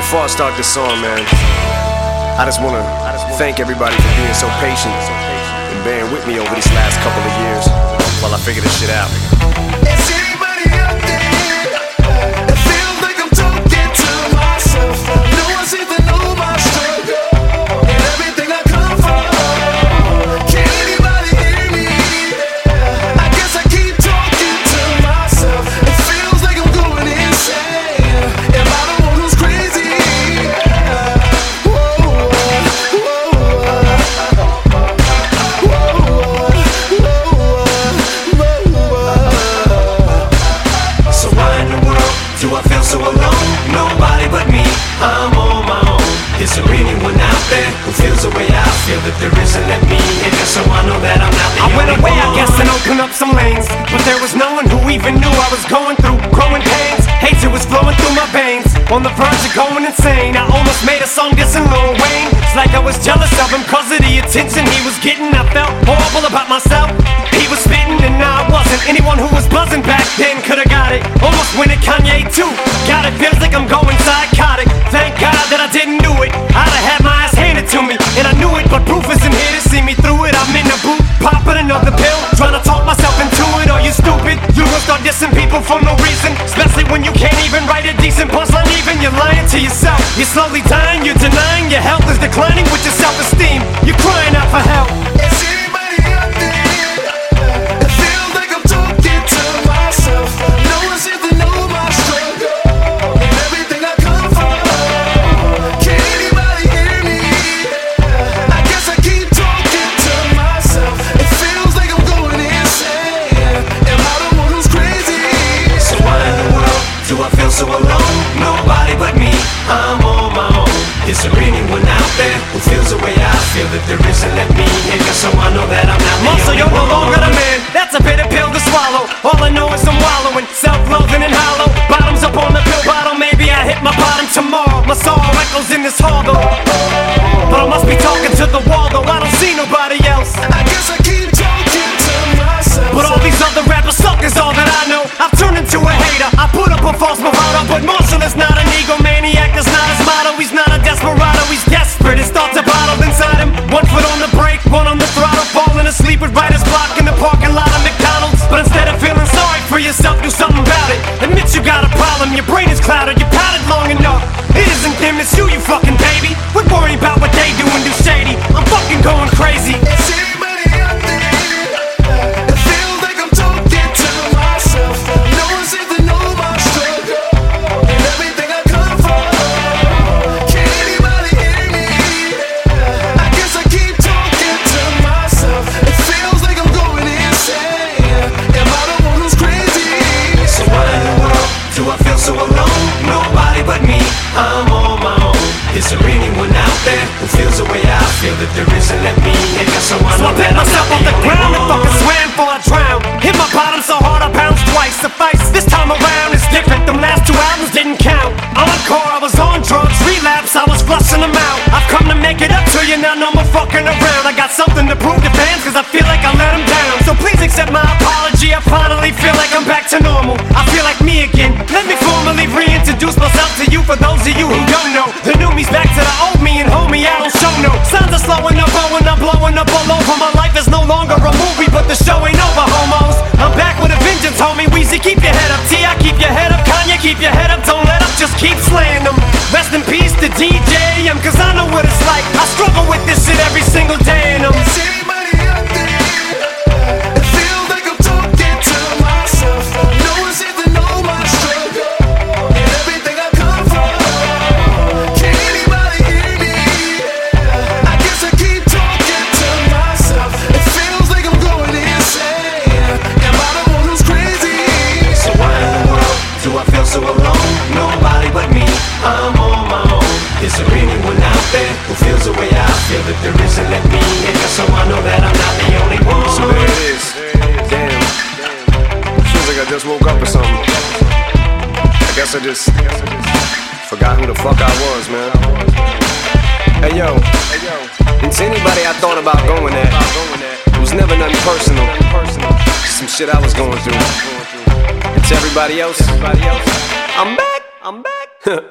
Before I start this song, man, I just wanna thank everybody for being so patient and bearing with me over these last couple of years while I figure this shit out. Is anybody out there that feels like I'm talking to myself? No one seems to know my struggle and everything I come from. Can anybody hear me? I guess I keep talking to myself. It feels like I'm going insane. Am I the one who's crazy? Do I feel so alone? Nobody but me, I'm on my own. Is there anyone out there who feels the way I feel? That there isn't, let me in just so I know that I'm not the only one. I went away, I guess, and opened up some lanes, but there was no one who even knew I was going through growing pains. Hatred was flowing through my veins, on the verge of going insane. I almost made a song dissing Lil Wayne. It's like I was jealous of him cause of the attention he was getting. I felt horrible about myself. He was spitting and I wasn't. Anyone who was buzzing back then could've got it. Almost went at Kanye too. God, it feels like I'm going psychotic. Thank God that I didn't do it. I'd have had my ass handed to me, and I knew it, but proof isn't here to see me through it. I'm in the booth, popping another pill, trying to talk myself into it. Are you stupid? You gon' start dissing people for no reason, especially when you can't even write a decent punchline. Even you're lying to yourself. You're slowly dying, you're denying your health is declining with your self-esteem. You're crying out for help. Is anybody out there that feels like I'm talking to myself? No one seems to know my struggle and everything I come from. Can anybody hear me? I guess I keep talking to myself. It feels like I'm going insane. Am I the one who's crazy? So why in the world do I feel so alone? Nobody but me, I'm on my own. Is there anyone out there who feels the way I feel? That there isn't, let me in just so I know that I'm not the Muscle, only you're no one. longer the man. That's a bitter pill to swallow. All I know is I'm wallowing, self-loathing and hollow. Bottoms up on the pill bottle. Maybe I hit my bottom tomorrow. My soul echoes in this hall though, but I must be talking to the wall though. I don't see nobody else. I guess I keep talking to myself. But all these other rappers suck is all that I know. I've turned into a hater. I put up a false bravado, but Marshall is not an egomaniac. That's not his motto. He's not a desperado. He's desperate. His thoughts are bottled inside him. 1 foot on the brake, one on the throttle, falling asleep with writer's block in the parking lot of McDonald's. But instead of feeling sorry for yourself, do something about it. Admit you got a problem. Your brain is clouded. You pouted long enough. It isn't them, it's you fucking baby. We're worried about what they do and do shady. I'm fucking going crazy. Is anybody out there that feels like I'm talking to myself? No one seems to know my struggle and everything I come from. Can anybody hear me? I guess I keep talking to myself. It feels like I'm going insane. Am I the one who's crazy? So why in the world do I feel so alone? Nobody but me, I'm on my own. Is there anyone out there who feels the way I feel? That there isn't, let me in just so I So know I picked that I'm myself not off the the ground only and one. fucking swam before I drowned. Hit my bottom so hard I bounced twice. Suffice, this time around it's different. Them last 2 albums didn't count. Encore, I was on drugs. Relapse, I was flushing them out. I've come to make it up to you, now no more fucking around. I got something to prove to fans cause I feel like I let them down. So please accept my apology. I finally feel like I'm back to normal. I feel like me again. Let me formally reintroduce myself to you. For those of you who don't know, the new me's back to the old me, and homie, I don't show no signs of slowing up, blowing up, blowing up all over. My life is no longer a movie, but the show ain't over, homos. I'm back with a vengeance, homie. Weezy, keep your head up. T.I., keep your head up. Kanye, keep your head up. Don't let up, just keep slaying them. Rest in peace to DJ, cause I know what it's like. I struggle with this shit every single day, and Is anybody out there that feels like I'm talking to myself? No one seems to know my struggle and everything I come from. Can anybody hear me? I guess I keep talking to myself. It feels like I'm going insane. Am I the one who's crazy? So why in the world do I feel so alone? Nobody but me, I'm on my own. Is there anyone out there who feels the way I feel? That there isn't, let me in just so I know that I'm not the only one. So there it is. Damn. Feels like I just woke up or something. I guess I just forgot who the fuck I was, man. Hey yo, and to anybody I thought about going at, it was never nothing personal. Just some shit I was going through. And to everybody else, I'm back.